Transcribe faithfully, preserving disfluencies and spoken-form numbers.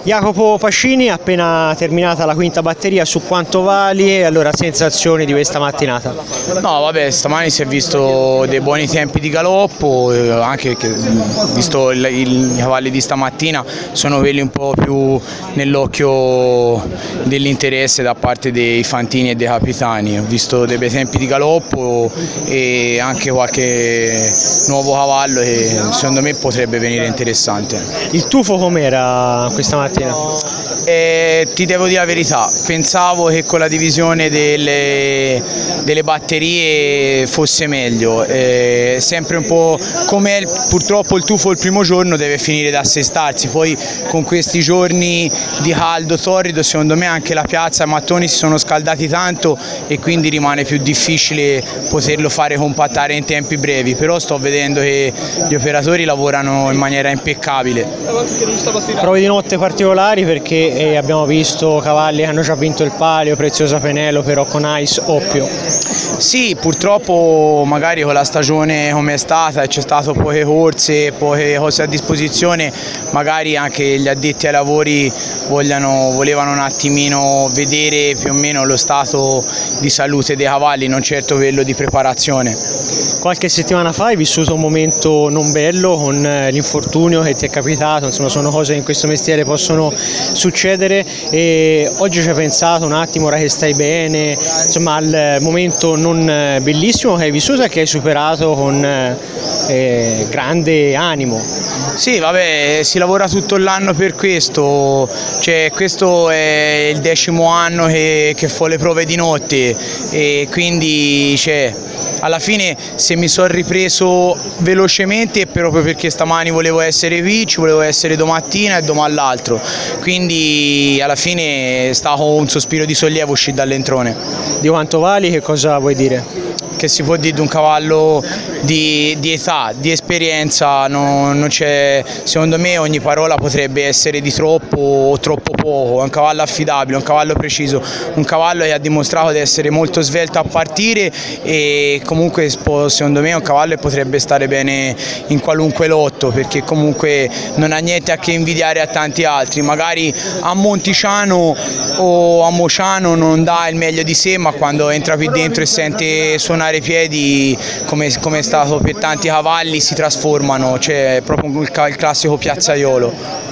Jacopo Pascini, appena terminata la quinta batteria, su quanto vali e allora sensazioni di questa mattinata? No, vabbè, stamani si è visto dei buoni tempi di galoppo, eh, anche perché visto il, il, i cavalli di stamattina sono quelli un po' più nell'occhio dell'interesse da parte dei fantini e dei capitani. Ho visto dei bei tempi di galoppo e anche qualche nuovo cavallo che secondo me potrebbe venire interessante. Il tufo com'era questa mattina? Eh, ti devo dire la verità, pensavo che con la divisione delle, delle batterie fosse meglio, eh, sempre un po' come purtroppo il tufo il primo giorno deve finire da assestarsi, poi con questi giorni di caldo torrido secondo me anche la piazza e i mattoni si sono scaldati tanto e quindi rimane più difficile poterlo fare compattare in tempi brevi, però sto vedendo che gli operatori lavorano in maniera impeccabile. Prove di notte particolari perché eh, abbiamo visto cavalli che hanno già vinto il palio, Preziosa Penelope, Rocco Nice, Oppio. Sì, purtroppo magari con la stagione come è stata e c'è stato poche corse, poche cose a disposizione, magari anche gli addetti ai lavori vogliano, volevano un attimino vedere più o meno lo stato di salute dei cavalli, non certo quello di preparazione. Qualche settimana fa hai vissuto un momento non bello con l'infortunio che ti è capitato, insomma sono cose che in questo mestiere possono succedere e oggi ci hai pensato un attimo, ora che stai bene, insomma al momento non bellissimo che hai vissuto e che hai superato con eh, grande animo. Sì, vabbè, si lavora tutto l'anno per questo, cioè, questo è il decimo anno che, che fa le prove di notte e quindi cioè, alla fine se mi sono ripreso velocemente è proprio perché stamani volevo essere qui, ci volevo essere domattina e domani l'altro, quindi alla fine è stato un sospiro di sollievo uscire dall'entrone. Di quanto vali, che cosa vuoi dire? Che si può dire di un cavallo di, di età, di esperienza, non, non c'è, secondo me ogni parola potrebbe essere di troppo o troppo poco, è un cavallo affidabile, un cavallo preciso, un cavallo che ha dimostrato di essere molto svelto a partire e comunque secondo me è un cavallo che potrebbe stare bene in qualunque lotto perché comunque non ha niente a che invidiare a tanti altri, magari a Monticiano o a Mociano non dà il meglio di sé ma quando entra qui dentro e sente suonare i piedi come, come è stato per tanti cavalli si trasformano, cioè proprio il classico piazzaiolo.